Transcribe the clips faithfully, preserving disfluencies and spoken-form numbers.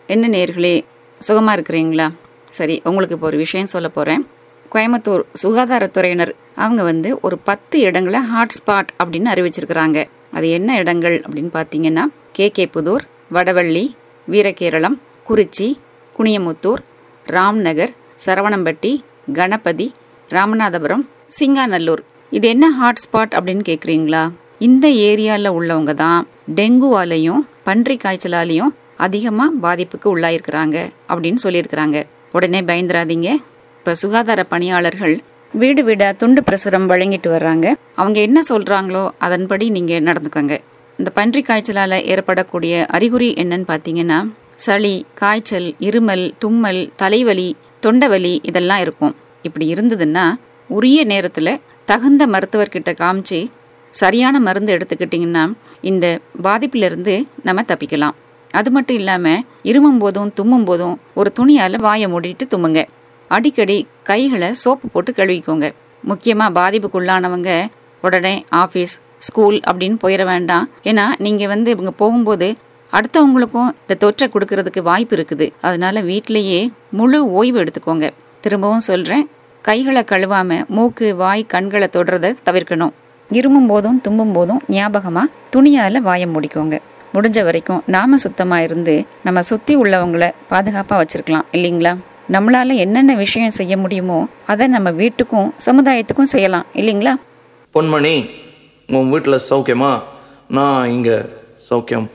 என்ன நேயர்களே, சுகமாக இருக்கிறீங்களா? சரி, உங்களுக்கு இப்போ ஒரு விஷயம் சொல்ல போகிறேன். கோயம்புத்தூர் சுகாதாரத்துறையினர் அவங்க வந்து ஒரு பத்து இடங்களை ஹாட்ஸ்பாட் அப்படின்னு அறிவிச்சிருக்கிறாங்க. அது என்ன இடங்கள் அப்படின்னு பார்த்தீங்கன்னா, கே கே புதூர், வடவள்ளி, வீரகேரளம், குறிச்சி, குனியமுத்தூர், ராம்நகர், சரவணம்பட்டி, கணபதி, ராமநாதபுரம், சிங்காநல்லூர். இது என்ன ஹாட்ஸ்பாட் அப்படின்னு கேட்குறீங்களா? இந்த ஏரியாவில் உள்ளவங்க தான் டெங்குவாலையும் பன்றி காய்ச்சலாலையும் அதிகமாக பாதிப்புக்கு உள்ளாயிருக்கிறாங்க அப்படின்னு சொல்லியிருக்கிறாங்க. உடனே பயந்துராதீங்க. இப்போ சுகாதார பணியாளர்கள் வீடு வீடா துண்டு பிரசுரம் வழங்கிட்டு வர்றாங்க. அவங்க என்ன சொல்றாங்களோ அதன்படி நீங்க நடந்துக்கோங்க. இந்த பன்றி காய்ச்சலால ஏற்படக்கூடிய அறிகுறி என்னன்னு பார்த்தீங்கன்னா, சளி, காய்ச்சல், இருமல், தும்மல், தலைவலி, தொண்டவலி இதெல்லாம் இருக்கும். இப்படி இருந்ததுன்னா உரிய நேரத்தில் தகுந்த மருத்துவர்கிட்ட காமிச்சு சரியான மருந்து எடுத்துக்கிட்டிங்கன்னா இந்த பாதிப்பிலிருந்து நம்ம தப்பிக்கலாம். அது மட்டும் இல்லாமல் இருமும் போதும் தும்மும் போதும் ஒரு துணியால் வாயை மூடிட்டு தும்முங்க. அடிக்கடி கைகளை சோப்பு போட்டு கழுவிக்கோங்க. முக்கியமாக பாதிப்புக்குள்ளானவங்க உடனே ஆஃபீஸ், ஸ்கூல் அப்படின்னு போயிட வேண்டாம். ஏன்னா நீங்கள் வந்து இவங்க போகும்போது அடுத்தவங்களுக்கும் இந்த தொற்றை கொடுக்கறதுக்கு வாய்ப்பு இருக்குது. அதனால வீட்டிலேயே முழு ஓய்வு எடுத்துக்கோங்க. திரும்பவும் சொல்கிறேன், கைகளை கழுவாம மூக்கு, வாய், கண்களை தொடுறதை தவிர்க்கணும். இருமும் போதும் தும்பும் போதும் ஞாபகமாக துணியால் வாயை மூடிக்கோங்க. முடிஞ்ச வரைக்கும் நாம சுத்தமாக இருந்து நம்ம சுற்றி உள்ளவங்களை பாதுகாப்பாக வச்சிருக்கலாம் இல்லைங்களா? நம்மளால என்னென்ன விஷயம் செய்ய முடியுமோ அதை நம்ம வீட்டுக்கும் சமுதாயத்துக்கும் செய்யலாம் இல்லைங்களா? பொன்மணி, உன் வீட்டில் சௌக்கியமா? நான் இங்கே சௌக்கியம்.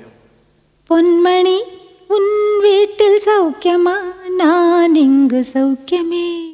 பொன்மணி, உன் வீட்டில் சௌக்கியமா? நான் இங்கு சௌக்கியமே.